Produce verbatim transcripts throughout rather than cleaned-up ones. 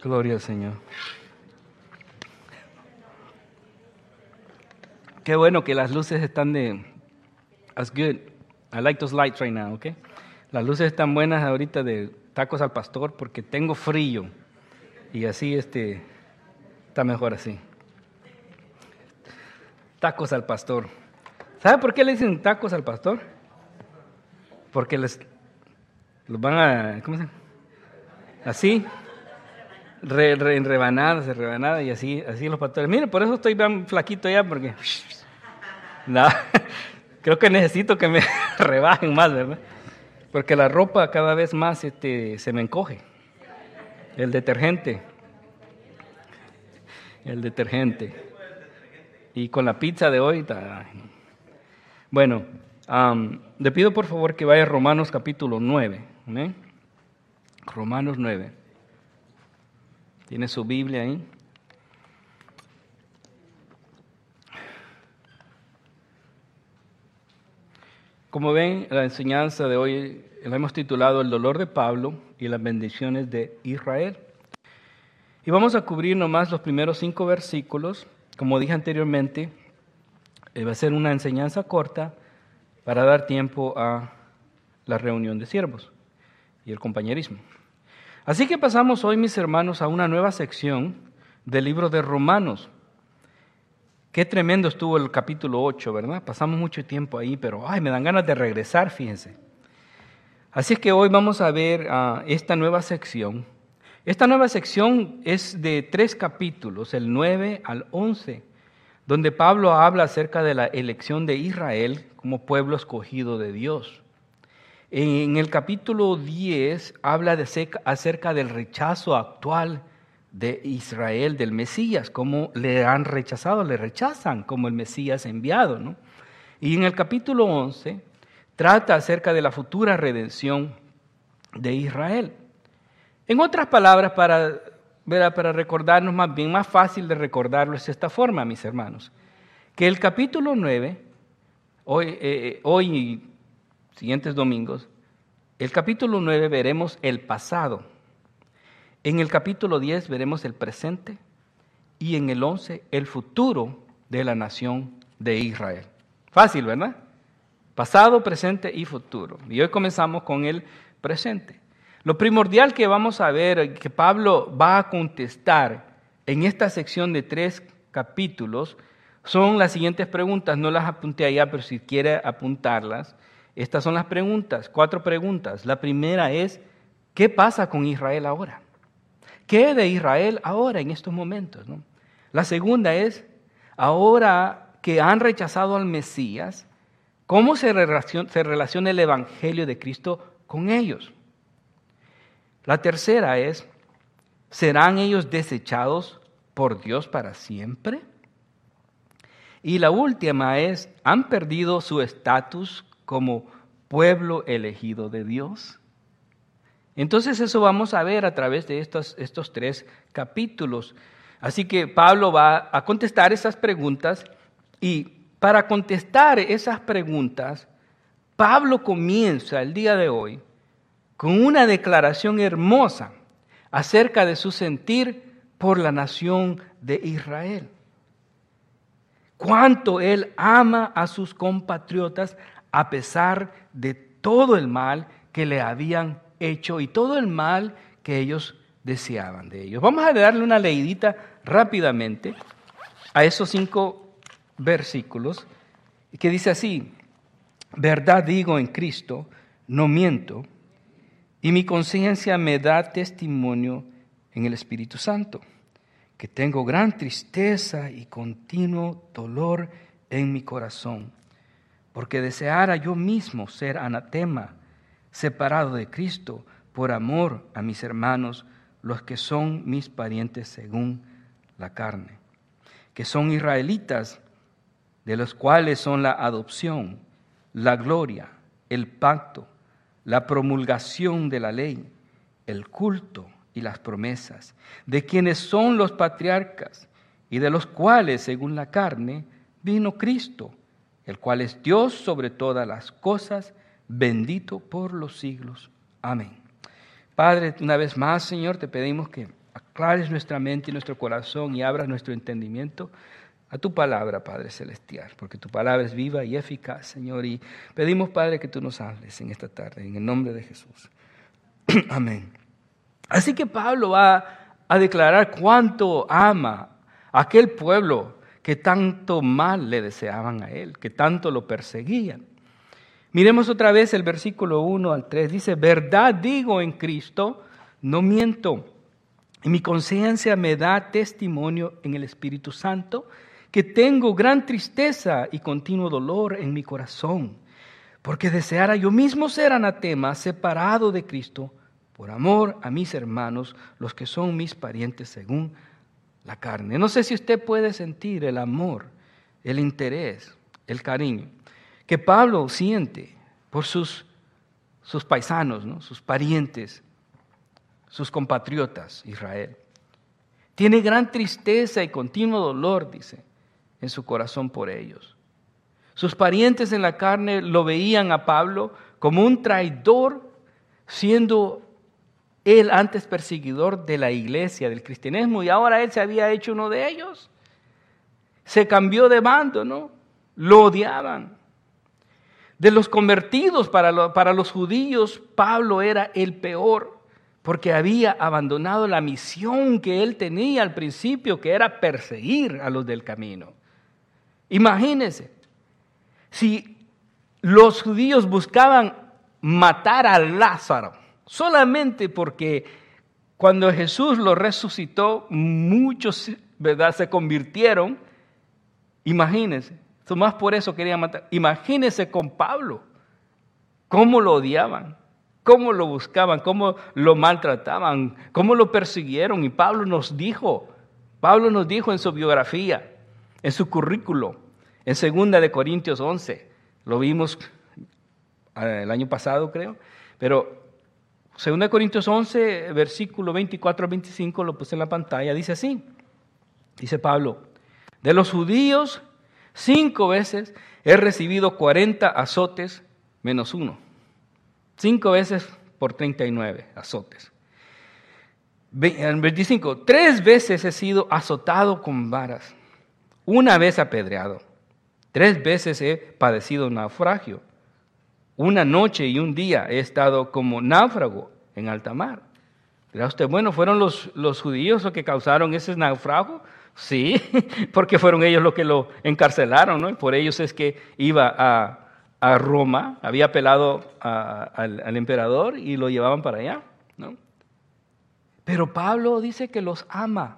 Gloria al Señor. Qué bueno que las luces están de... That's good. I like those lights right now, okay? Las luces están buenas ahorita de tacos al pastor porque tengo frío. Y así este está mejor así. Tacos al pastor. ¿Sabe por qué le dicen tacos al pastor? Porque les los van a... ¿Cómo se llama? Así. Re, re, en rebanadas, en rebanadas, y así, así los pastores. Miren, por eso estoy tan flaquito ya, porque no, creo que necesito que me rebajen más, ¿verdad? Porque la ropa cada vez más este, se me encoge. El detergente. El detergente. Y con la pizza de hoy. Ta... Bueno, um, le pido por favor que vaya a Romanos capítulo nueve. ¿eh? Romanos nueve. ¿Tiene su Biblia ahí? Como ven, la enseñanza de hoy la hemos titulado El dolor de Pablo y las bendiciones de Israel. Y vamos a cubrir nomás los primeros cinco versículos. Como dije anteriormente, va a ser una enseñanza corta para dar tiempo a la reunión de siervos y el compañerismo. Así que pasamos hoy, mis hermanos, a una nueva sección del libro de Romanos. Qué tremendo estuvo el capítulo ocho, ¿verdad? Pasamos mucho tiempo ahí, pero ay, me dan ganas de regresar, fíjense. Así es que hoy vamos a ver uh, esta nueva sección. Esta nueva sección es de tres capítulos, el nueve al once, donde Pablo habla acerca de la elección de Israel como pueblo escogido de Dios. En el capítulo diez habla de acerca del rechazo actual de Israel, del Mesías, cómo le han rechazado, le rechazan como el Mesías enviado, ¿no? Y en el capítulo once trata acerca de la futura redención de Israel. En otras palabras, para, para recordarnos más bien, más fácil de recordarlo es esta forma, mis hermanos, que el capítulo nueve, hoy, eh, hoy y siguientes domingos, el capítulo nueve veremos el pasado, en el capítulo diez veremos el presente y en el once el futuro de la nación de Israel. Fácil, ¿verdad? Pasado, presente y futuro. Y hoy comenzamos con el presente. Lo primordial que vamos a ver, que Pablo va a contestar en esta sección de tres capítulos, son las siguientes preguntas. No las apunté allá, pero si quiere apuntarlas. Estas son las preguntas, cuatro preguntas. La primera es, ¿qué pasa con Israel ahora? ¿Qué de Israel ahora en estos momentos? ¿no? La segunda es, ahora que han rechazado al Mesías, ¿cómo se relaciona, se relaciona el Evangelio de Cristo con ellos? La tercera es, ¿serán ellos desechados por Dios para siempre? Y la última es, ¿han perdido su estatus como pueblo elegido de Dios? Entonces eso vamos a ver a través de estos, estos tres capítulos. Así que Pablo va a contestar esas preguntas y para contestar esas preguntas, Pablo comienza el día de hoy con una declaración hermosa acerca de su sentir por la nación de Israel. Cuánto él ama a sus compatriotas a pesar de todo el mal que le habían hecho y todo el mal que ellos deseaban de ellos. Vamos a darle una leidita rápidamente a esos cinco versículos que dice así: verdad digo en Cristo, no miento, y mi conciencia me da testimonio en el Espíritu Santo, que tengo gran tristeza y continuo dolor en mi corazón, porque deseara yo mismo ser anatema, separado de Cristo, por amor a mis hermanos, los que son mis parientes según la carne, que son israelitas, de los cuales son la adopción, la gloria, el pacto, la promulgación de la ley, el culto y las promesas, de quienes son los patriarcas y de los cuales, según la carne, vino Cristo, el cual es Dios sobre todas las cosas, bendito por los siglos. Amén. Padre, una vez más, Señor, te pedimos que aclares nuestra mente y nuestro corazón y abras nuestro entendimiento a tu palabra, Padre Celestial, porque tu palabra es viva y eficaz, Señor, y pedimos, Padre, que tú nos hables en esta tarde, en el nombre de Jesús. Amén. Así que Pablo va a declarar cuánto ama a aquel pueblo que tanto mal le deseaban a él, que tanto lo perseguían. Miremos otra vez el versículo uno al tres, dice, verdad digo en Cristo, no miento, y mi conciencia me da testimonio en el Espíritu Santo, que tengo gran tristeza y continuo dolor en mi corazón, porque deseara yo mismo ser anatema, separado de Cristo, por amor a mis hermanos, los que son mis parientes según la carne. No sé si usted puede sentir el amor, el interés, el cariño que Pablo siente por sus, sus paisanos, ¿no? Sus parientes, sus compatriotas, Israel. Tiene gran tristeza y continuo dolor, dice, en su corazón por ellos. Sus parientes en la carne lo veían a Pablo como un traidor, siendo él antes perseguidor de la iglesia, del cristianismo, y ahora él se había hecho uno de ellos. Se cambió de bando, ¿no? Lo odiaban. De los convertidos para, lo, para los judíos, Pablo era el peor, porque había abandonado la misión que él tenía al principio, que era perseguir a los del camino. Imagínense, si los judíos buscaban matar a Lázaro, solamente porque cuando Jesús lo resucitó, muchos, ¿verdad?, se convirtieron. Imagínense, más por eso querían matar. Imagínense con Pablo, cómo lo odiaban, cómo lo buscaban, cómo lo maltrataban, cómo lo persiguieron. Y Pablo nos dijo, Pablo nos dijo en su biografía, en su currículo, en segunda de Corintios once, lo vimos el año pasado creo, pero segunda de Corintios once, versículo veinticuatro a veinticinco, lo puse en la pantalla, dice así, dice Pablo, de los judíos cinco veces he recibido cuarenta azotes menos uno, cinco veces por treinta y nueve azotes. veinticinco, tres veces he sido azotado con varas, una vez apedreado, tres veces he padecido naufragio, una noche y un día he estado como náufrago en alta mar. Dirá usted, bueno, ¿fueron los, los judíos los que causaron ese naufrago? Sí, porque fueron ellos los que lo encarcelaron, ¿no? Y por ellos es que iba a, a Roma, había apelado a, al, al emperador y lo llevaban para allá, ¿no? Pero Pablo dice que los ama.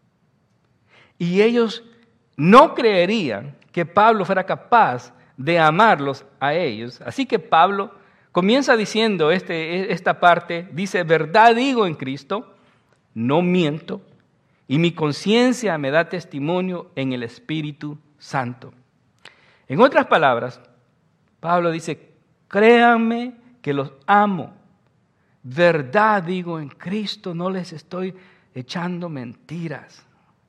Y ellos no creerían que Pablo fuera capaz de amarlos a ellos. Así que Pablo comienza diciendo este, esta parte, dice, verdad digo en Cristo, no miento, y mi conciencia me da testimonio en el Espíritu Santo. En otras palabras, Pablo dice, créanme que los amo. Verdad digo en Cristo, no les estoy echando mentiras.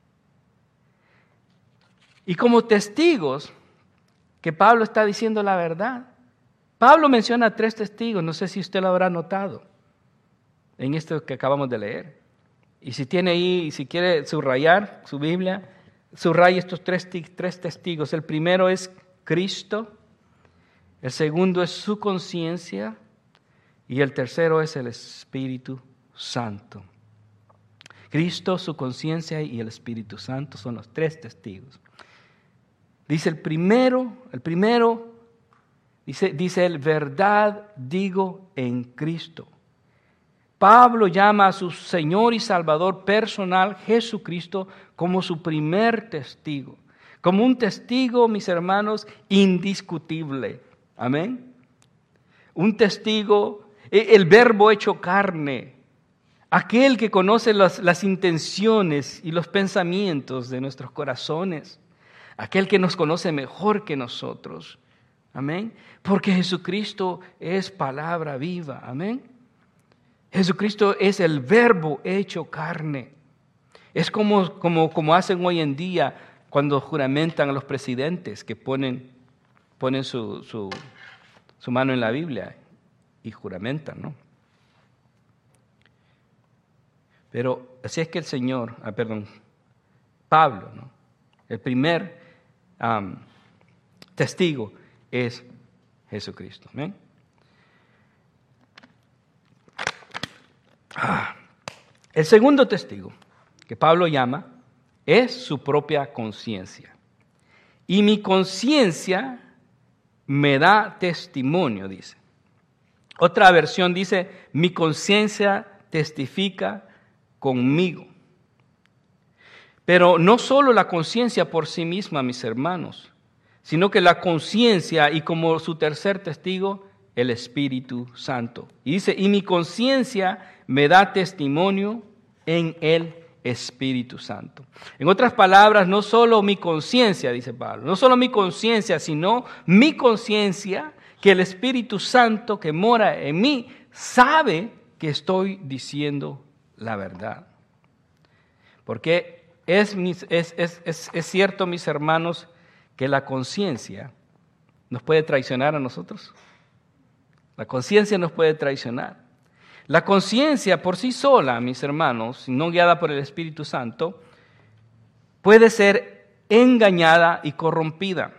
Y como testigos que Pablo está diciendo la verdad, Pablo menciona a tres testigos, no sé si usted lo habrá notado en esto que acabamos de leer. Y si tiene ahí, si quiere subrayar su Biblia, subraya estos tres, tres testigos. El primero es Cristo, el segundo es su conciencia y el tercero es el Espíritu Santo. Cristo, su conciencia y el Espíritu Santo son los tres testigos. Dice el primero, el primero, dice, dice el verdad digo en Cristo. Pablo llama a su Señor y Salvador personal, Jesucristo, como su primer testigo. Como un testigo, mis hermanos, indiscutible. Amén. Un testigo, el verbo hecho carne. Aquel que conoce las, las intenciones y los pensamientos de nuestros corazones. Aquel que nos conoce mejor que nosotros. Amén. Porque Jesucristo es palabra viva. Amén. Jesucristo es el verbo hecho carne. Es como, como, como hacen hoy en día cuando juramentan a los presidentes que ponen, ponen su, su, su mano en la Biblia y juramentan, ¿no? Pero así es que el Señor, ah, perdón, Pablo, ¿no? El primer um, testigo es Jesucristo. ¿Amén? Ah. El segundo testigo que Pablo llama es su propia conciencia. Y mi conciencia me da testimonio, dice. Otra versión dice, mi conciencia testifica conmigo. Pero no solo la conciencia por sí misma, mis hermanos, sino que la conciencia y como su tercer testigo, el Espíritu Santo. Y dice, y mi conciencia me da testimonio en el Espíritu Santo. En otras palabras, no solo mi conciencia, dice Pablo, no solo mi conciencia, sino mi conciencia, que el Espíritu Santo que mora en mí sabe que estoy diciendo la verdad. Porque es, es, es, es, es cierto, mis hermanos, que la conciencia nos puede traicionar a nosotros. La conciencia nos puede traicionar. La conciencia por sí sola, mis hermanos, no guiada por el Espíritu Santo, puede ser engañada y corrompida.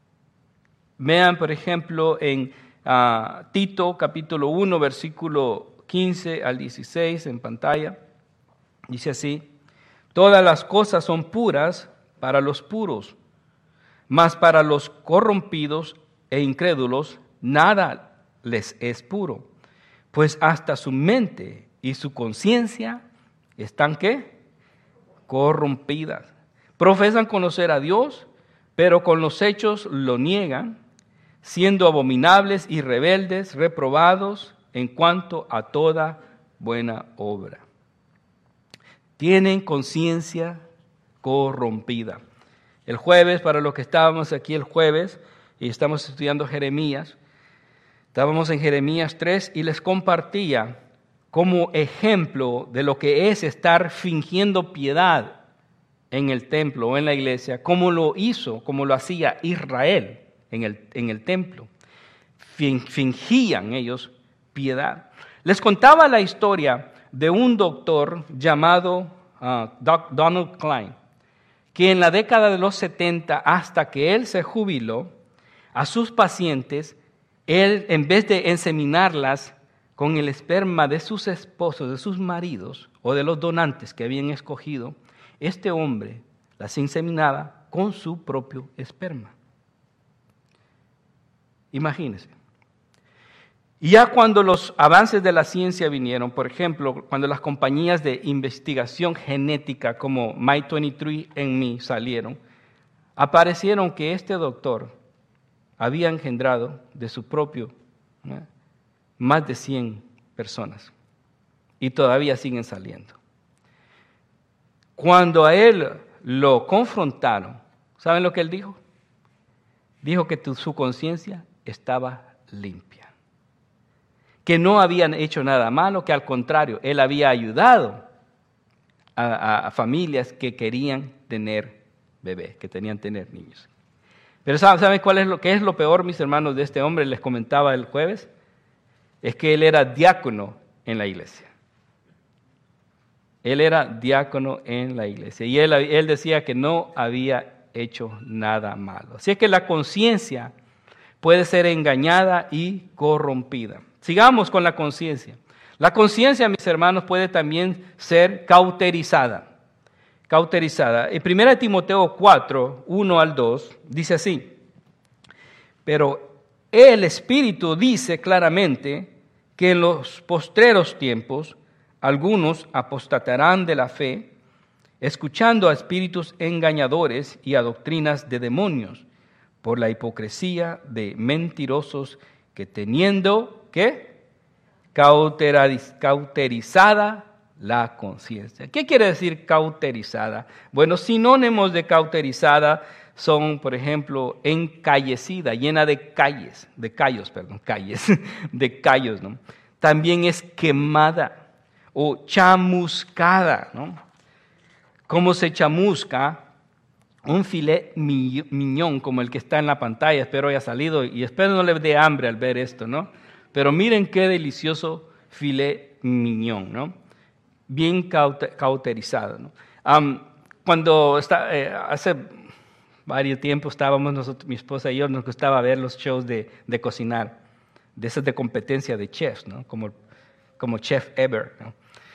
Vean, por ejemplo, en uh, Tito capítulo uno, versículo quince al dieciséis en pantalla. Dice así, todas las cosas son puras para los puros, mas para los corrompidos e incrédulos nada les es puro. Pues hasta su mente y su conciencia están, ¿qué? Corrompidas. Profesan conocer a Dios, pero con los hechos lo niegan, siendo abominables y rebeldes, reprobados en cuanto a toda buena obra. Tienen conciencia corrompida. El jueves, para los que estábamos aquí el jueves, y estamos estudiando Jeremías, estábamos en Jeremías tres y les compartía como ejemplo de lo que es estar fingiendo piedad en el templo o en la iglesia, como lo hizo, como lo hacía Israel en el, en el templo. Fingían ellos piedad. Les contaba la historia de un doctor llamado uh, Donald Klein, que en la década de los setenta, hasta que él se jubiló, a sus pacientes, él, en vez de inseminarlas con el esperma de sus esposos, de sus maridos o de los donantes que habían escogido, este hombre las inseminaba con su propio esperma. Imagínense. Y ya cuando los avances de la ciencia vinieron, por ejemplo, cuando las compañías de investigación genética como My veintitrés and Me salieron, aparecieron que este doctor había engendrado de su propio, ¿no?, más de cien personas y todavía siguen saliendo. Cuando a él lo confrontaron, ¿saben lo que él dijo? Dijo que tu, su conciencia estaba limpia, que no habían hecho nada malo, que al contrario, él había ayudado a, a, a familias que querían tener bebés, que tenían tener niños. Pero ¿saben cuál es lo que es lo peor, mis hermanos, de este hombre? Les comentaba el jueves, es que él era diácono en la iglesia. Él era diácono en la iglesia y él, él decía que no había hecho nada malo. Así es que la conciencia puede ser engañada y corrompida. Sigamos con la conciencia. La conciencia, mis hermanos, puede también ser cauterizada. Cauterizada. En primera Timoteo cuatro, uno al dos, dice así, pero el Espíritu dice claramente que en los postreros tiempos algunos apostatarán de la fe, escuchando a espíritus engañadores y a doctrinas de demonios, por la hipocresía de mentirosos que teniendo, ¿qué? Cauterizada la conciencia. ¿Qué quiere decir cauterizada? Bueno, sinónimos de cauterizada son, por ejemplo, encallecida, llena de calles, de callos, perdón, calles, de callos, ¿no? También es quemada o chamuscada, ¿no? ¿Cómo se chamusca un filet mignon como el que está en la pantalla? Espero haya salido y espero no le dé hambre al ver esto, ¿no? Pero miren qué delicioso filet mignon, ¿no? bien caute- cauterizado, ¿no? Um, cuando está, eh, hace varios tiempo estábamos nosotros, mi esposa y yo, nos gustaba ver los shows de, de cocinar, de esas de competencia de chefs, ¿no? Como, como Chef Ever, ¿no?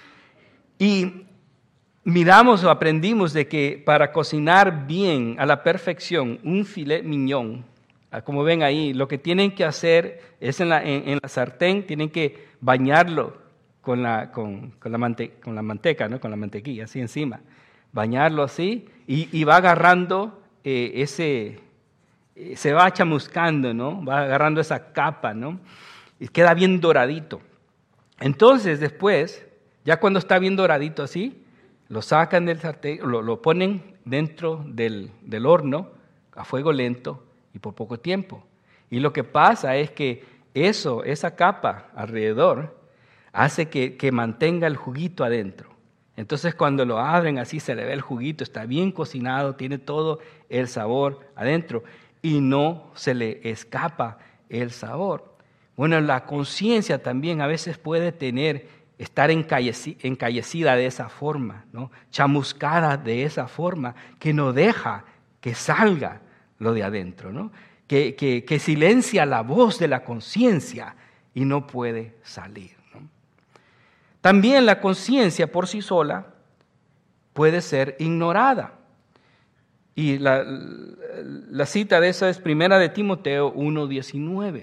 Y miramos o aprendimos de que para cocinar bien, a la perfección, un filet mignon, como ven ahí, lo que tienen que hacer es en la, en, en la sartén, tienen que bañarlo con la, con, con la, mante, con la manteca, ¿no? Con la mantequilla, así encima. Bañarlo así y, y va agarrando eh, ese, eh, se va chamuscando, ¿no? Va agarrando esa capa, ¿no? Y queda bien doradito. Entonces después, ya cuando está bien doradito así, lo sacan del sartén, lo, lo ponen dentro del, del horno a fuego lento y por poco tiempo. Y lo que pasa es que eso, esa capa alrededor, hace que, que mantenga el juguito adentro. Entonces cuando lo abren así se le ve el juguito, está bien cocinado, tiene todo el sabor adentro y no se le escapa el sabor. Bueno, la conciencia también a veces puede tener, estar encallecida de esa forma, ¿no? Chamuscada de esa forma, que no deja que salga lo de adentro, ¿no? Que, que, que silencia la voz de la conciencia y no puede salir, ¿no? También la conciencia por sí sola puede ser ignorada. Y la, la cita de esa es primera de Timoteo uno diecinueve.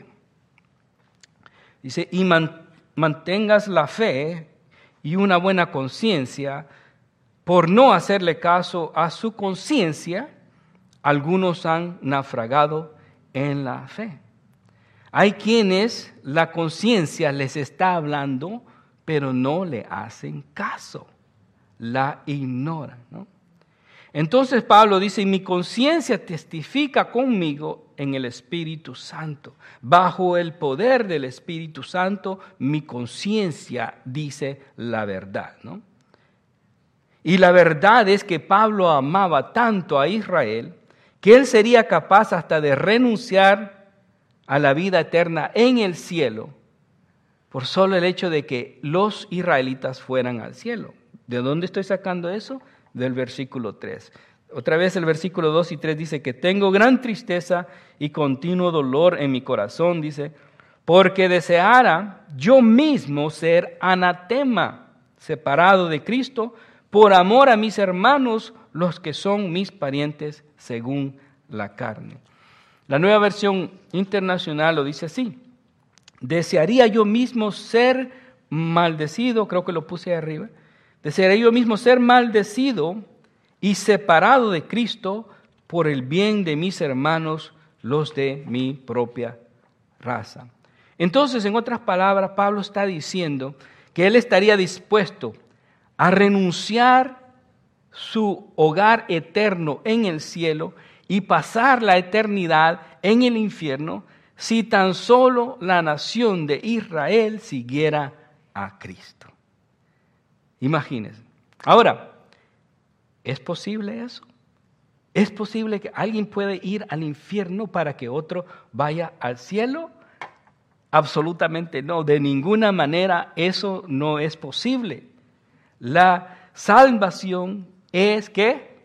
Dice, y mantengas la fe y una buena conciencia, por no hacerle caso a su conciencia, algunos han naufragado en la fe. Hay quienes la conciencia les está hablando, pero no le hacen caso, la ignoran, ¿no? Entonces Pablo dice, mi conciencia testifica conmigo en el Espíritu Santo. Bajo el poder del Espíritu Santo, mi conciencia dice la verdad, ¿no? Y la verdad es que Pablo amaba tanto a Israel que él sería capaz hasta de renunciar a la vida eterna en el cielo por solo el hecho de que los israelitas fueran al cielo. ¿De dónde estoy sacando eso? Del versículo tres. Otra vez el versículo dos y tres dice que tengo gran tristeza y continuo dolor en mi corazón, dice, porque deseara yo mismo ser anatema, separado de Cristo, por amor a mis hermanos, los que son mis parientes según la carne. La Nueva Versión Internacional lo dice así: desearía yo mismo ser maldecido, creo que lo puse ahí arriba, desearía yo mismo ser maldecido y separado de Cristo por el bien de mis hermanos, los de mi propia raza. Entonces, en otras palabras, Pablo está diciendo que él estaría dispuesto a renunciar su hogar eterno en el cielo y pasar la eternidad en el infierno si tan solo la nación de Israel siguiera a Cristo. Imagínense. Ahora, ¿es posible eso? ¿Es posible que alguien pueda ir al infierno para que otro vaya al cielo? Absolutamente no. De ninguna manera eso no es posible. La salvación es ¿qué?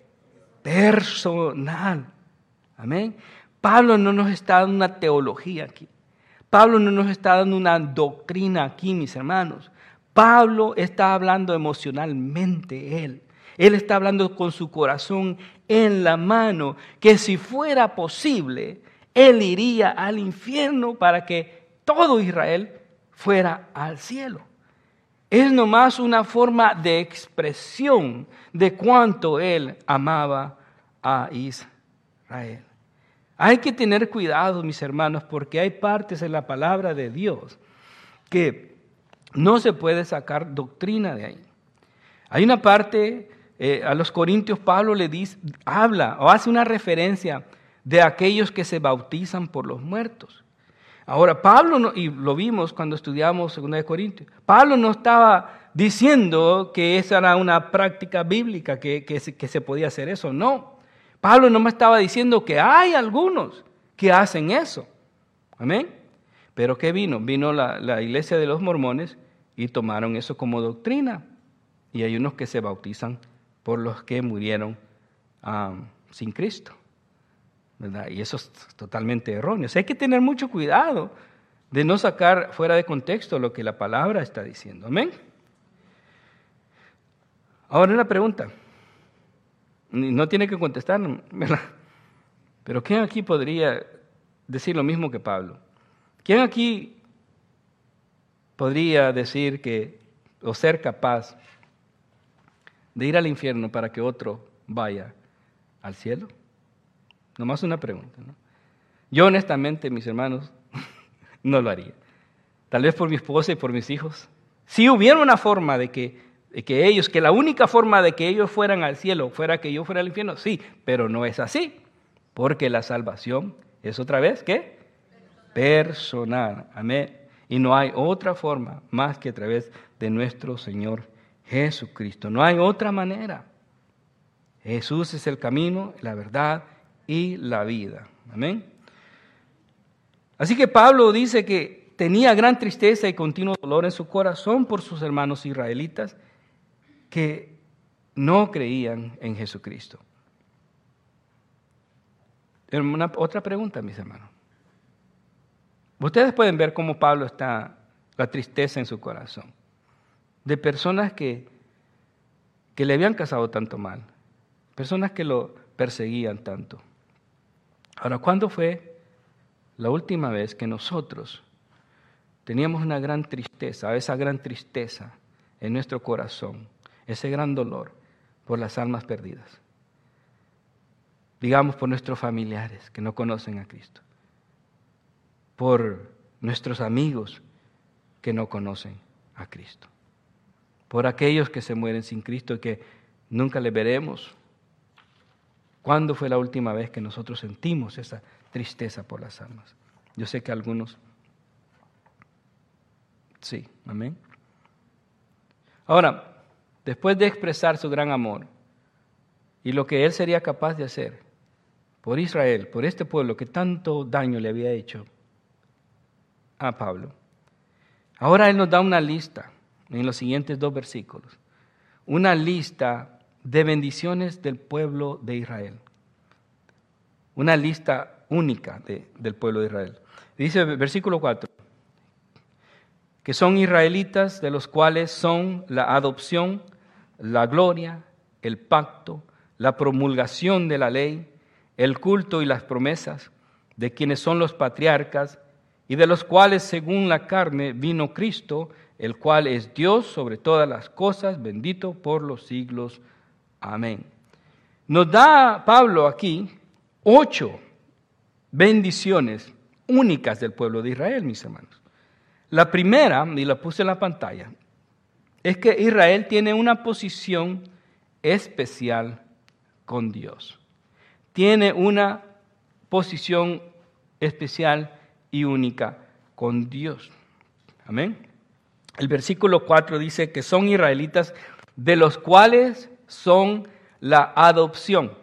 Personal. Amén. Pablo no nos está dando una teología aquí. Pablo no nos está dando una doctrina aquí, mis hermanos. Pablo está hablando emocionalmente, él. Él está hablando con su corazón en la mano, que si fuera posible, él iría al infierno para que todo Israel fuera al cielo. Es nomás una forma de expresión de cuánto él amaba a Israel. Hay que tener cuidado, mis hermanos, porque hay partes en la palabra de Dios que no se puede sacar doctrina de ahí. Hay una parte, eh, a los Corintios Pablo le dice, habla o hace una referencia de aquellos que se bautizan por los muertos. Ahora, Pablo, no, y lo vimos cuando estudiamos segunda de Corintios, Pablo no estaba diciendo que esa era una práctica bíblica, que, que, se, que se podía hacer eso, no. Pablo no me estaba diciendo que hay algunos que hacen eso. Amén. Pero ¿qué vino? Vino la, la iglesia de los mormones y tomaron eso como doctrina. y hay unos que se bautizan por los que murieron um, sin Cristo, ¿verdad? Y eso es totalmente erróneo. O sea, hay que tener mucho cuidado de no sacar fuera de contexto lo que la palabra está diciendo. Amén. Ahora una pregunta. No tiene que contestar, ¿verdad? Pero ¿quién aquí podría decir lo mismo que Pablo? ¿Quién aquí podría decir que, o ser capaz de ir al infierno para que otro vaya al cielo? Nomás una pregunta, ¿no? Yo honestamente, mis hermanos, no lo haría. Tal vez por mi esposa y por mis hijos. Si hubiera una forma de que, de que ellos, que la única forma de que ellos fueran al cielo fuera que yo fuera al infierno, sí, pero no es así. Porque la salvación es otra vez, ¿qué? Personal. Amén. Y no hay otra forma más que a través de nuestro Señor Jesucristo. No hay otra manera. Jesús es el camino, la verdad y la vida. Amén. Así que Pablo dice que tenía gran tristeza y continuo dolor en su corazón por sus hermanos israelitas que no creían en Jesucristo. Una, otra pregunta, mis hermanos. Ustedes pueden ver cómo Pablo está, la tristeza en su corazón, de personas que, que le habían causado tanto mal, personas que lo perseguían tanto. Ahora, ¿cuándo fue la última vez que nosotros teníamos una gran tristeza, esa gran tristeza en nuestro corazón, ese gran dolor por las almas perdidas? Digamos por nuestros familiares que no conocen a Cristo, por nuestros amigos que no conocen a Cristo, por aquellos que se mueren sin Cristo y que nunca le veremos. ¿Cuándo fue la última vez que nosotros sentimos esa tristeza por las almas? Yo sé que algunos, sí, amén. Ahora, después de expresar su gran amor y lo que él sería capaz de hacer por Israel, por este pueblo que tanto daño le había hecho a Pablo, ahora él nos da una lista en los siguientes dos versículos, una lista de bendiciones del pueblo de Israel, una lista única de, del pueblo de Israel. Dice versículo cuatro, que son israelitas de los cuales son la adopción, la gloria, el pacto, la promulgación de la ley, el culto y las promesas, de quienes son los patriarcas, y de los cuales según la carne vino Cristo, el cual es Dios sobre todas las cosas, bendito por los siglos. Amén. Nos da Pablo aquí ocho bendiciones únicas del pueblo de Israel, mis hermanos. La primera, y la puse en la pantalla, es que Israel tiene una posición especial con Dios. Tiene una posición especial y única con Dios. Amén. El versículo cuatro dice que son israelitas de los cuales son la adopción.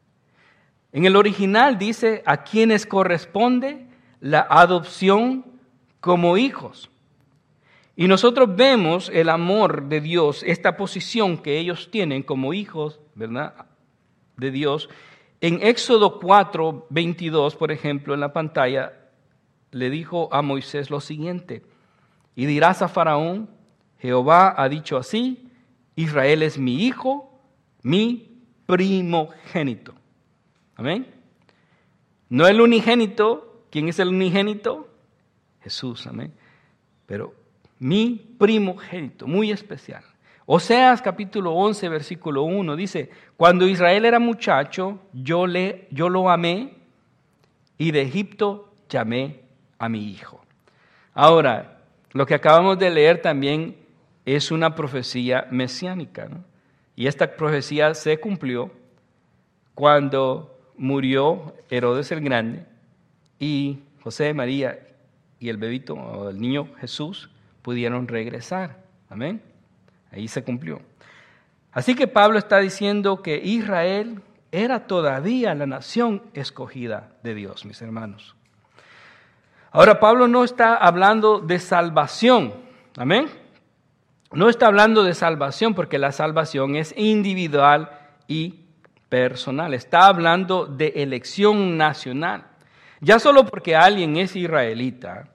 En el original dice a quienes corresponde la adopción como hijos. Y nosotros vemos el amor de Dios, esta posición que ellos tienen como hijos, ¿verdad?, de Dios. En Éxodo cuatro, veintidós, por ejemplo, en la pantalla, le dijo a Moisés lo siguiente: y dirás a Faraón, Jehová ha dicho así, Israel es mi hijo, mi primogénito. Amén. No el unigénito. ¿Quién es el unigénito? Jesús, amén. Pero mi primogénito, muy especial. Oseas capítulo once, versículo uno, dice: cuando Israel era muchacho, yo, le, yo lo amé, y de Egipto llamé a mi hijo. Ahora, lo que acabamos de leer también es una profecía mesiánica, ¿no? Y esta profecía se cumplió cuando murió Herodes el Grande y José, María y el bebito o el niño Jesús pudieron regresar. Amén. Ahí se cumplió. Así que Pablo está diciendo que Israel era todavía la nación escogida de Dios, mis hermanos. Ahora, Pablo no está hablando de salvación. Amén. no está hablando de salvación, porque la salvación es individual y personal. Está hablando de elección nacional. Ya solo porque alguien es israelita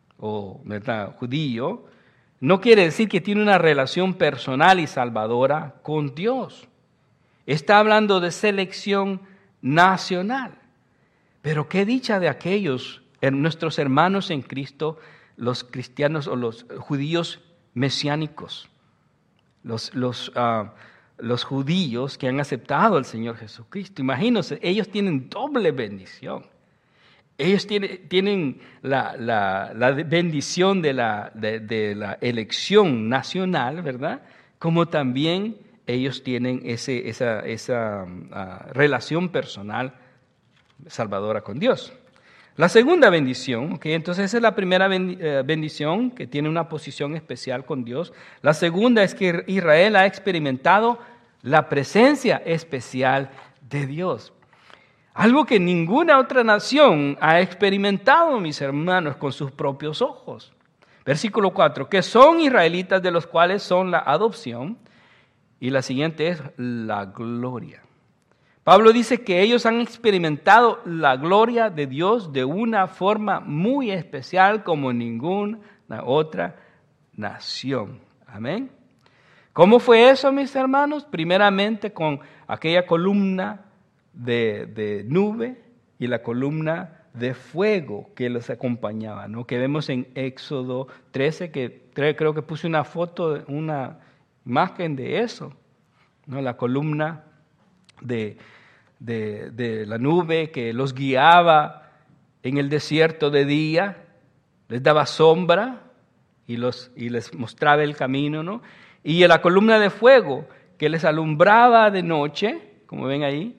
o ¿verdad? judío, no quiere decir que tiene una relación personal y salvadora con Dios. Está hablando de selección nacional. Pero qué dicha de aquellos, nuestros hermanos en Cristo, los cristianos o los judíos mesiánicos, los, los, uh, los judíos que han aceptado al Señor Jesucristo. Imagínense, ellos tienen doble bendición. Ellos tienen, tienen la, la, la bendición de la, de, de la elección nacional, ¿verdad? Como también ellos tienen ese, esa, esa uh, relación personal salvadora con Dios. La segunda bendición, okay, entonces esa es la primera bendición que tiene una posición especial con Dios. La segunda es que Israel ha experimentado la presencia especial de Dios. Algo que ninguna otra nación ha experimentado, mis hermanos, con sus propios ojos. Versículo cuatro, que son israelitas de los cuales son la adopción. Y la siguiente es la gloria. Pablo dice que ellos han experimentado la gloria de Dios de una forma muy especial como ninguna otra nación. Amén. ¿Cómo fue eso, mis hermanos? Primeramente con aquella columna de, de nube y la columna de fuego que los acompañaba, ¿no? Que vemos en Éxodo trece, que creo que puse una foto, una imagen de eso, ¿no? La columna de, de, de la nube que los guiaba en el desierto de día, les daba sombra y, los, y les mostraba el camino, ¿no? Y la columna de fuego que les alumbraba de noche, como ven ahí,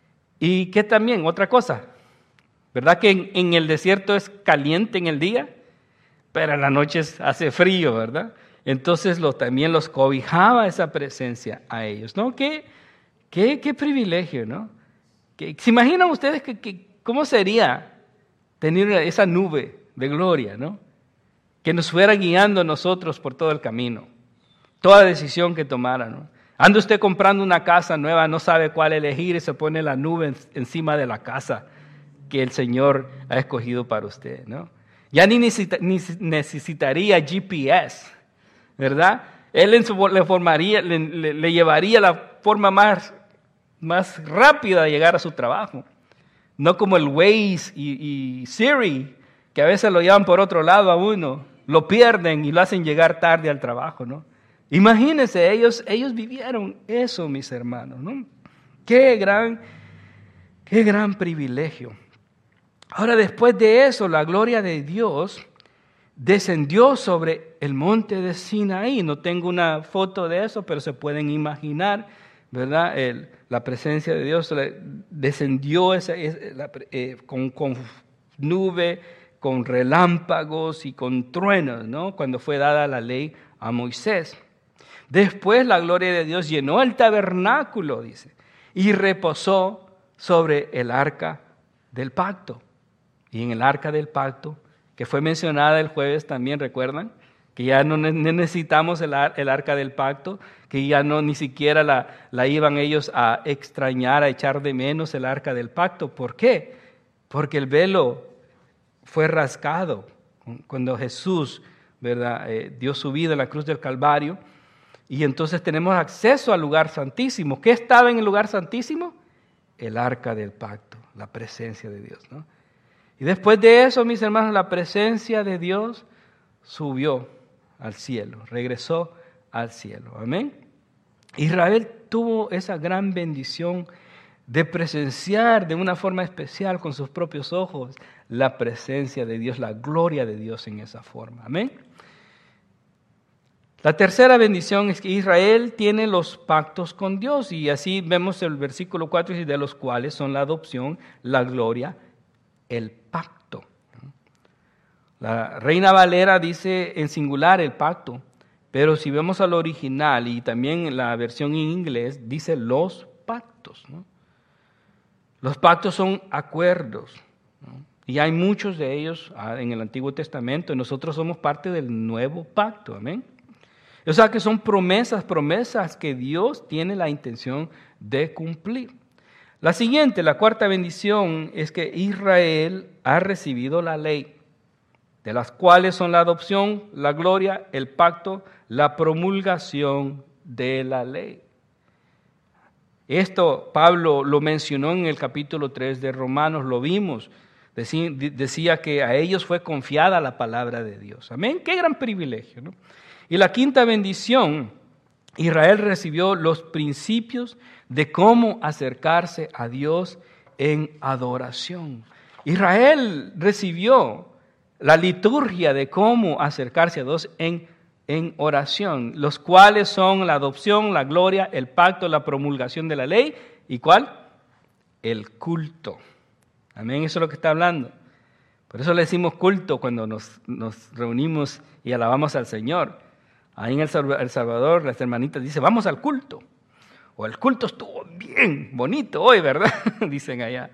y que también, otra cosa, ¿verdad que en, en el desierto es caliente en el día, pero en la noche hace frío, ¿verdad? Entonces lo, también los cobijaba esa presencia a ellos, ¿no? ¿Qué, qué, qué privilegio, ¿no? ¿Qué, ¿Se imaginan ustedes que, que, cómo sería tener esa nube de gloria, ¿no? Que nos fuera guiando a nosotros por todo el camino, toda decisión que tomara, ¿no? Anda usted comprando una casa nueva, no sabe cuál elegir y se pone la nube en, encima de la casa que el Señor ha escogido para usted, ¿no? Ya ni, necesita, ni necesitaría G P S, ¿verdad? Él en su, le, formaría, le, le, le llevaría la forma más, más rápida de llegar a su trabajo. No como el Waze y, y Siri, que a veces lo llevan por otro lado a uno, lo pierden y lo hacen llegar tarde al trabajo, ¿no? Imagínense, ellos, ellos vivieron eso, mis hermanos, ¿no? Qué gran, qué gran privilegio. Ahora, después de eso, la gloria de Dios descendió sobre el monte de Sinaí. No tengo una foto de eso, pero se pueden imaginar, ¿verdad? El, la presencia de Dios descendió esa, esa, eh, con, con nube, con relámpagos y con truenos, ¿no? Cuando fue dada la ley a Moisés. Después la gloria de Dios llenó el tabernáculo, dice, y reposó sobre el arca del pacto. Y en el arca del pacto, que fue mencionada el jueves también, ¿recuerdan? Que ya no necesitamos el, ar- el arca del pacto, que ya no ni siquiera la, la iban ellos a extrañar, a echar de menos el arca del pacto. ¿Por qué? Porque el velo fue rasgado cuando Jesús, ¿verdad? Eh, dio su vida en la cruz del Calvario. Y entonces tenemos acceso al lugar santísimo. ¿Qué estaba en el lugar santísimo? El arca del pacto, la presencia de Dios, ¿no? Y después de eso, mis hermanos, la presencia de Dios subió al cielo, regresó al cielo. Amén. Israel tuvo esa gran bendición de presenciar de una forma especial con sus propios ojos la presencia de Dios, la gloria de Dios en esa forma. Amén. La tercera bendición es que Israel tiene los pactos con Dios, y así vemos el versículo cuatro, de los cuales son la adopción, la gloria, el pacto. La Reina Valera dice en singular el pacto, pero si vemos al original y también en la versión en inglés, dice los pactos, ¿no? Los pactos son acuerdos, ¿no? Y hay muchos de ellos en el Antiguo Testamento, y nosotros somos parte del nuevo pacto, amén. O sea que son promesas, promesas que Dios tiene la intención de cumplir. La siguiente, la cuarta bendición, es que Israel ha recibido la ley, de las cuales son la adopción, la gloria, el pacto, la promulgación de la ley. Esto Pablo lo mencionó en el capítulo tres de Romanos, lo vimos. Decía que a ellos fue confiada la palabra de Dios. Amén, qué gran privilegio, ¿no? Y la quinta bendición, Israel recibió los principios de cómo acercarse a Dios en adoración. Israel recibió la liturgia de cómo acercarse a Dios en, en oración, los cuales son la adopción, la gloria, el pacto, la promulgación de la ley. ¿Y cuál? El culto. Amén, eso es lo que está hablando. Por eso le decimos culto cuando nos, nos reunimos y alabamos al Señor. Ahí en El Salvador las hermanitas dicen, vamos al culto. O el culto estuvo bien bonito hoy, ¿verdad? Dicen allá.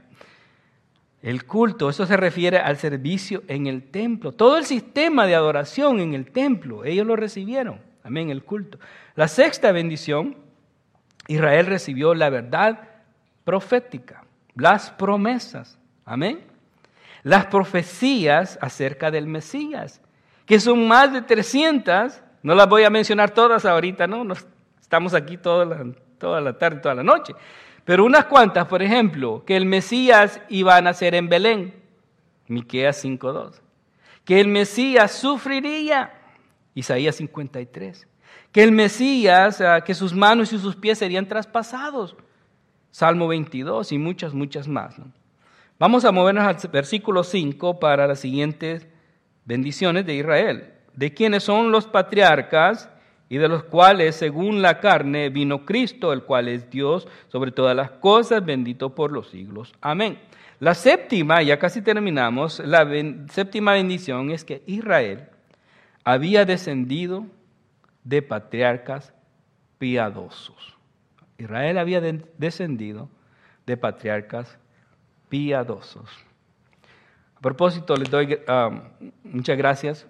El culto, eso se refiere al servicio en el templo. Todo el sistema de adoración en el templo, ellos lo recibieron. Amén, el culto. La sexta bendición, Israel recibió la verdad profética, las promesas. Amén. Las profecías acerca del Mesías, que son más de trescientas, no las voy a mencionar todas ahorita, ¿no? Nos, estamos aquí toda la, toda la tarde, toda la noche. Pero unas cuantas, por ejemplo, que el Mesías iba a nacer en Belén, Miqueas cinco dos. Que el Mesías sufriría, Isaías cincuenta y tres. Que el Mesías, que sus manos y sus pies serían traspasados, Salmo veintidós y muchas, muchas más, ¿no? Vamos a movernos al versículo cinco para las siguientes bendiciones de Israel. De quienes son los patriarcas y de los cuales, según la carne, vino Cristo, el cual es Dios sobre todas las cosas, bendito por los siglos. Amén. La séptima, ya casi terminamos, la ben, séptima bendición es que Israel había descendido de patriarcas piadosos. Israel había de, descendido de patriarcas piadosos. A propósito, les doy um, muchas gracias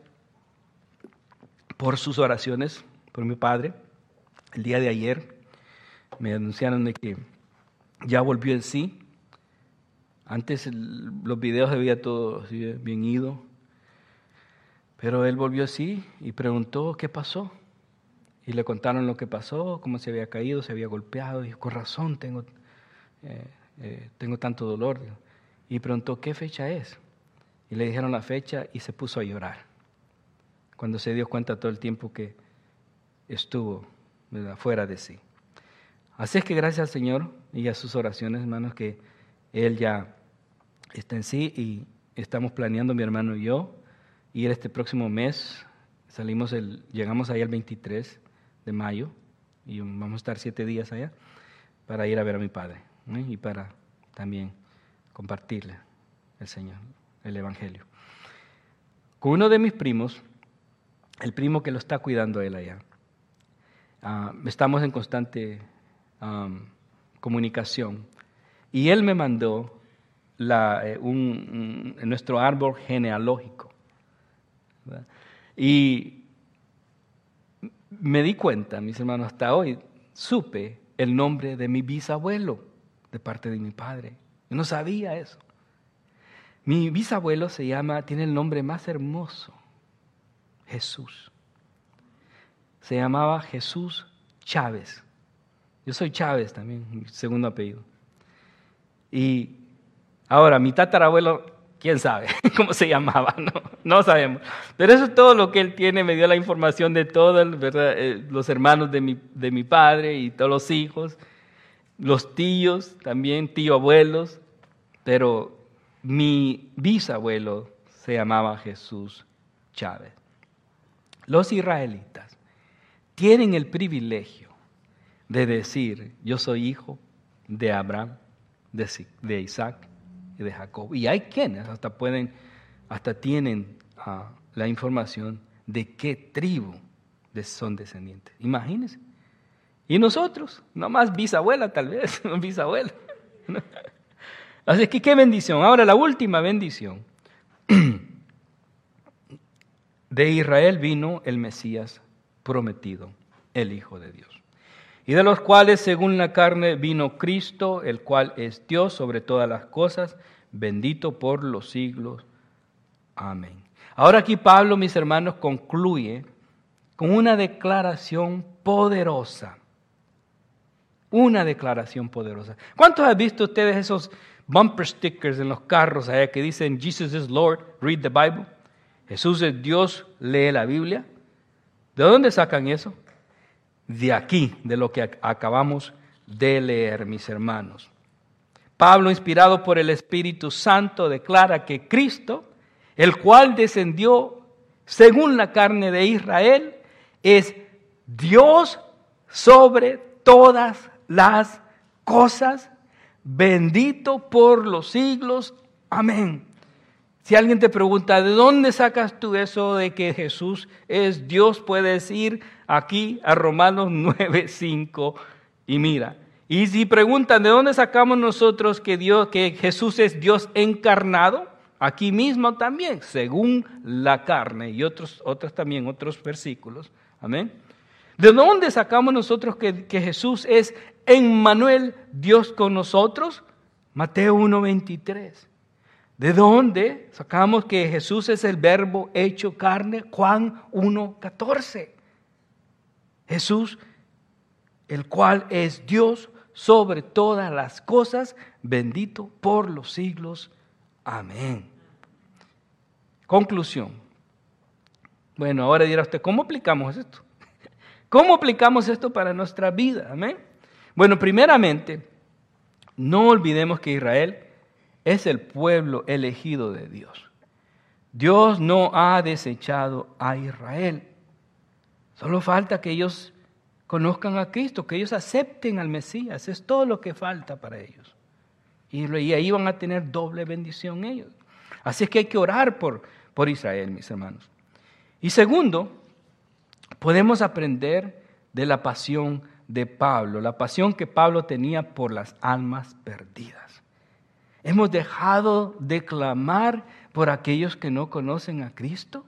por sus oraciones, por mi padre. El día de ayer me anunciaron de que ya volvió en sí. Antes el, los videos se veía todo así bien ido, pero él volvió así y preguntó qué pasó. Y le contaron lo que pasó, cómo se había caído, se había golpeado. Y dijo, con razón tengo... Eh, Eh, tengo tanto dolor. Y preguntó, ¿qué fecha es? Y le dijeron la fecha y se puso a llorar. Cuando se dio cuenta todo el tiempo que estuvo, ¿verdad?, fuera de sí. Así es que gracias al Señor y a sus oraciones, hermanos, que Él ya está en sí y estamos planeando, mi hermano y yo, ir este próximo mes. Salimos el, llegamos allá el veintitrés de mayo y vamos a estar siete días allá para ir a ver a mi padre. ¿eh? Y para también compartirle el Señor, el Evangelio. Con uno de mis primos, el primo que lo está cuidando a él allá, uh, estamos en constante um, comunicación y él me mandó la, eh, un, un, nuestro árbol genealógico, ¿verdad? Y me di cuenta, mis hermanos, hasta hoy supe el nombre de mi bisabuelo de parte de mi padre. Yo no sabía eso. Mi bisabuelo se llama, tiene el nombre más hermoso, Jesús. Se llamaba Jesús Chávez. Yo soy Chávez también, mi segundo apellido. Y ahora, mi tatarabuelo, quién sabe cómo se llamaba, no, no sabemos. Pero eso es todo lo que él tiene, me dio la información de todos, ¿verdad? Eh, los hermanos de mi, de mi padre y todos los hijos. Los tíos, también tío abuelos, pero mi bisabuelo se llamaba Jesús Chávez. Los israelitas tienen el privilegio de decir, yo soy hijo de Abraham, de Isaac y de Jacob. Y hay quienes hasta pueden, hasta tienen uh, la información de qué tribu son descendientes. Imagínense. Y nosotros, nomás bisabuela tal vez, bisabuela. Así que qué bendición. Ahora la última bendición. De Israel vino el Mesías prometido, el Hijo de Dios. Y de los cuales, según la carne, vino Cristo, el cual es Dios sobre todas las cosas, bendito por los siglos. Amén. Ahora aquí Pablo, mis hermanos, concluye con una declaración poderosa. Una declaración poderosa. ¿Cuántos han visto ustedes esos bumper stickers en los carros allá que dicen Jesus is Lord, read the Bible? Jesús es Dios, lee la Biblia. ¿De dónde sacan eso? De aquí, de lo que acabamos de leer, mis hermanos. Pablo, inspirado por el Espíritu Santo, declara que Cristo, el cual descendió según la carne de Israel, es Dios sobre todas las cosas, bendito por los siglos. Amén. Si alguien te pregunta, ¿de dónde sacas tú eso de que Jesús es Dios? Puedes ir aquí a Romanos nueve cinco y mira. Y si preguntan, ¿de dónde sacamos nosotros que, Dios, que Jesús es Dios encarnado? Aquí mismo también, según la carne, y otros, otros también, otros versículos. Amén. ¿De dónde sacamos nosotros que, que Jesús es Emmanuel, Dios con nosotros? Mateo uno veintitrés. ¿De dónde sacamos que Jesús es el verbo hecho carne? Juan uno catorce. Jesús, el cual es Dios sobre todas las cosas, bendito por los siglos. Amén. Conclusión. Bueno, ahora dirá usted, ¿cómo aplicamos esto? ¿Cómo aplicamos esto para nuestra vida? Amén. Bueno, primeramente, no olvidemos que Israel es el pueblo elegido de Dios. Dios no ha desechado a Israel. Solo falta que ellos conozcan a Cristo, que ellos acepten al Mesías. Es todo lo que falta para ellos. Y ahí van a tener doble bendición ellos. Así es que hay que orar por, por Israel, mis hermanos. Y segundo, podemos aprender de la pasión de Pablo, la pasión que Pablo tenía por las almas perdidas. ¿Hemos dejado de clamar por aquellos que no conocen a Cristo?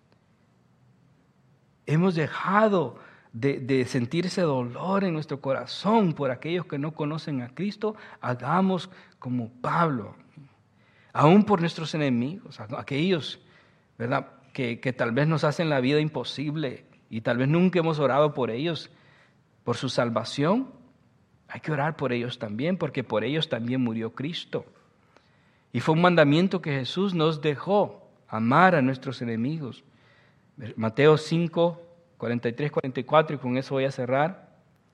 ¿Hemos dejado de, de sentir ese dolor en nuestro corazón por aquellos que no conocen a Cristo? Hagamos como Pablo, aún por nuestros enemigos, aquellos, ¿verdad?, que, que tal vez nos hacen la vida imposible y tal vez nunca hemos orado por ellos, por su salvación. Hay que orar por ellos también, porque por ellos también murió Cristo. Y fue un mandamiento que Jesús nos dejó, amar a nuestros enemigos. Mateo cinco, cuarenta y tres, cuarenta y cuatro, y con eso voy a cerrar.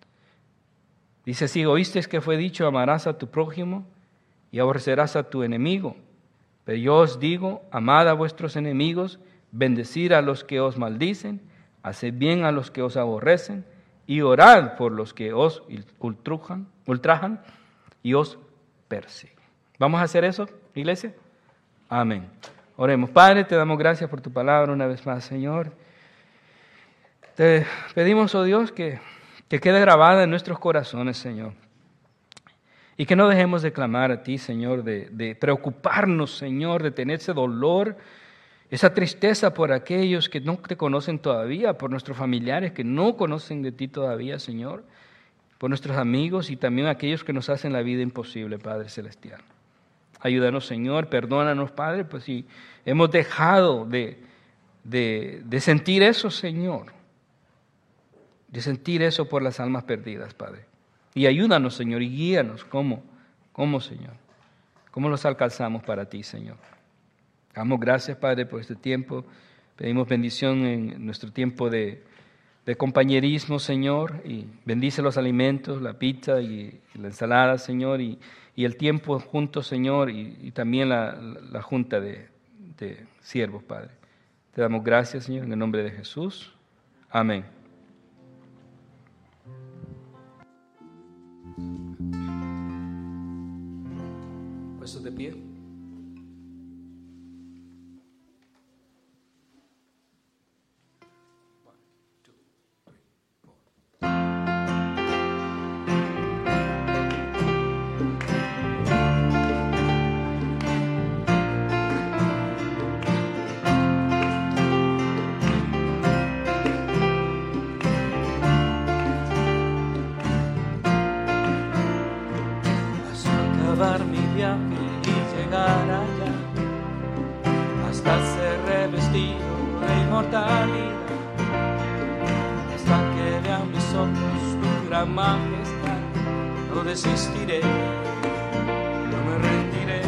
Dice así: oísteis que fue dicho, amarás a tu prójimo y aborrecerás a tu enemigo. Pero yo os digo, amad a vuestros enemigos, bendecid a los que os maldicen, haced bien a los que os aborrecen, y orad por los que os ultrajan, ultrajan y os persiguen. ¿Vamos a hacer eso, iglesia? Amén. Oremos. Padre, te damos gracias por tu palabra una vez más, Señor. Te pedimos, oh Dios, que, que quede grabada en nuestros corazones, Señor. Y que no dejemos de clamar a ti, Señor, de, de preocuparnos, Señor, de tener ese dolor, esa tristeza por aquellos que no te conocen todavía, por nuestros familiares que no conocen de ti todavía, Señor, por nuestros amigos y también aquellos que nos hacen la vida imposible, Padre Celestial. Ayúdanos, Señor, perdónanos, Padre, pues si hemos dejado de, de, de sentir eso, Señor, de sentir eso por las almas perdidas, Padre. Y ayúdanos, Señor, y guíanos. ¿Cómo? ¿Cómo, Señor? ¿Cómo los alcanzamos para ti, Señor? Damos gracias, Padre, por este tiempo. Pedimos bendición en nuestro tiempo de, de compañerismo, Señor, y bendice los alimentos, la pizza y, y la ensalada, Señor, y, y el tiempo juntos, Señor, y, y también la, la, la junta de, de siervos, Padre. Te damos gracias, Señor, en el nombre de Jesús. Amén. Puestos de pie. acabar mi viaje y llegar allá, hasta ser revestido de inmortalidad, hasta que vean mis ojos tu gran majestad. No desistiré, no me rendiré.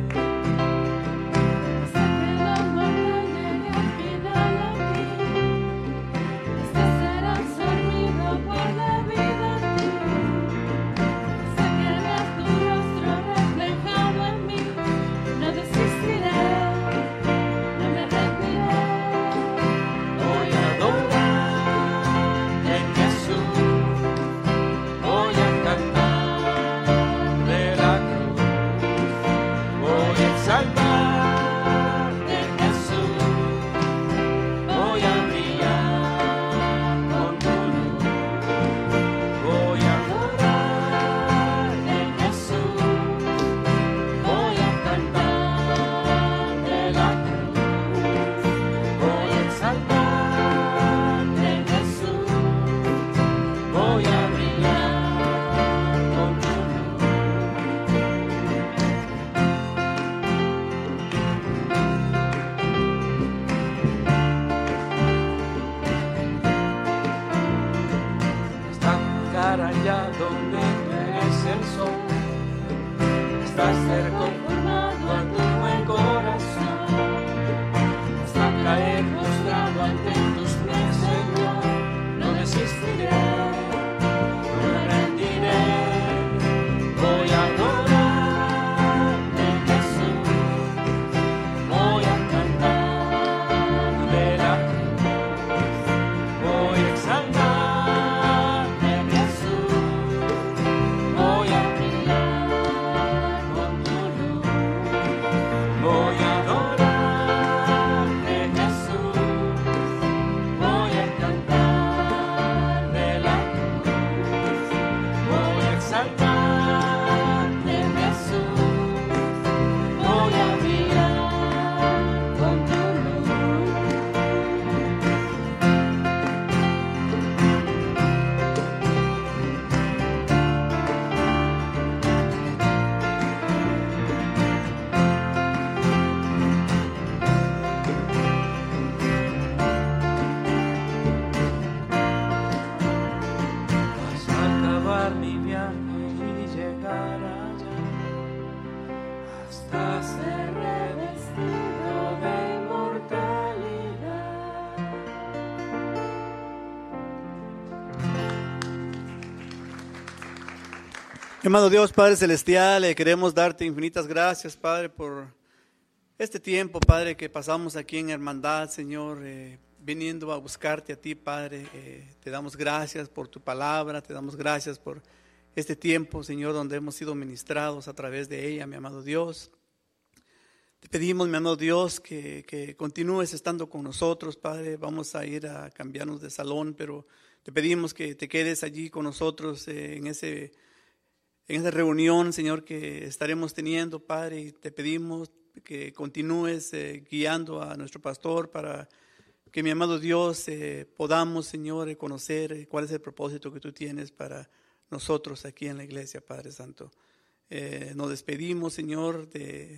Allá donde merece el sol, hasta ser conformado a tu buen corazón, hasta caer postrado ante tus pies, Señor. No desistiré, no me rendiré. Voy a adorarte, Jesús, voy a cantar de la cruz, voy a exaltar. Amado Dios, Padre Celestial, eh, queremos darte infinitas gracias, Padre, por este tiempo, Padre, que pasamos aquí en hermandad, Señor, eh, viniendo a buscarte a ti, Padre. Eh, te damos gracias por tu palabra, te damos gracias por este tiempo, Señor, donde hemos sido ministrados a través de ella, mi amado Dios. Te pedimos, mi amado Dios, que, que continúes estando con nosotros, Padre. Vamos a ir a cambiarnos de salón, pero te pedimos que te quedes allí con nosotros eh, en ese En esta reunión, Señor, que estaremos teniendo, Padre, y te pedimos que continúes eh, guiando a nuestro pastor para que, mi amado Dios, eh, podamos, Señor, conocer eh, cuál es el propósito que tú tienes para nosotros aquí en la iglesia, Padre Santo. Eh, nos despedimos, Señor, de,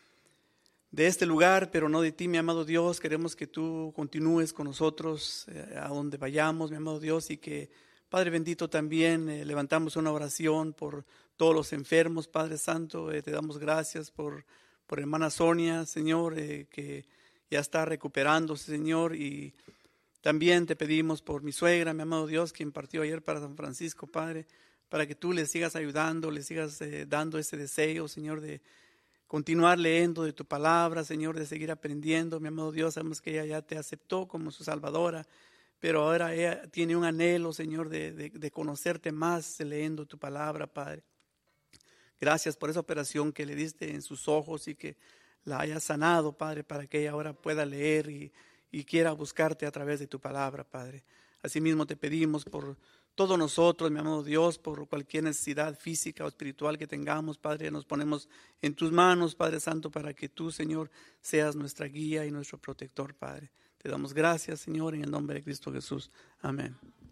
de este lugar, pero no de ti, mi amado Dios. Queremos que tú continúes con nosotros eh, a donde vayamos, mi amado Dios, y que Padre bendito, también eh, levantamos una oración por todos los enfermos, Padre Santo. Eh, te damos gracias por, por hermana Sonia, Señor, eh, que ya está recuperándose, Señor. Y también te pedimos por mi suegra, mi amado Dios, quien partió ayer para San Francisco, Padre, para que tú le sigas ayudando, le sigas eh, dando ese deseo, Señor, de continuar leyendo de tu palabra, Señor, de seguir aprendiendo. Mi amado Dios, sabemos que ella ya te aceptó como su salvadora, pero ahora ella tiene un anhelo, Señor, de, de, de conocerte más leyendo tu palabra, Padre. Gracias por esa operación que le diste en sus ojos y que la haya sanado, Padre, para que ella ahora pueda leer y, y quiera buscarte a través de tu palabra, Padre. Asimismo te pedimos por todos nosotros, mi amado Dios, por cualquier necesidad física o espiritual que tengamos, Padre, nos ponemos en tus manos, Padre Santo, para que tú, Señor, seas nuestra guía y nuestro protector, Padre. Te damos gracias, Señor, en el nombre de Cristo Jesús. Amén.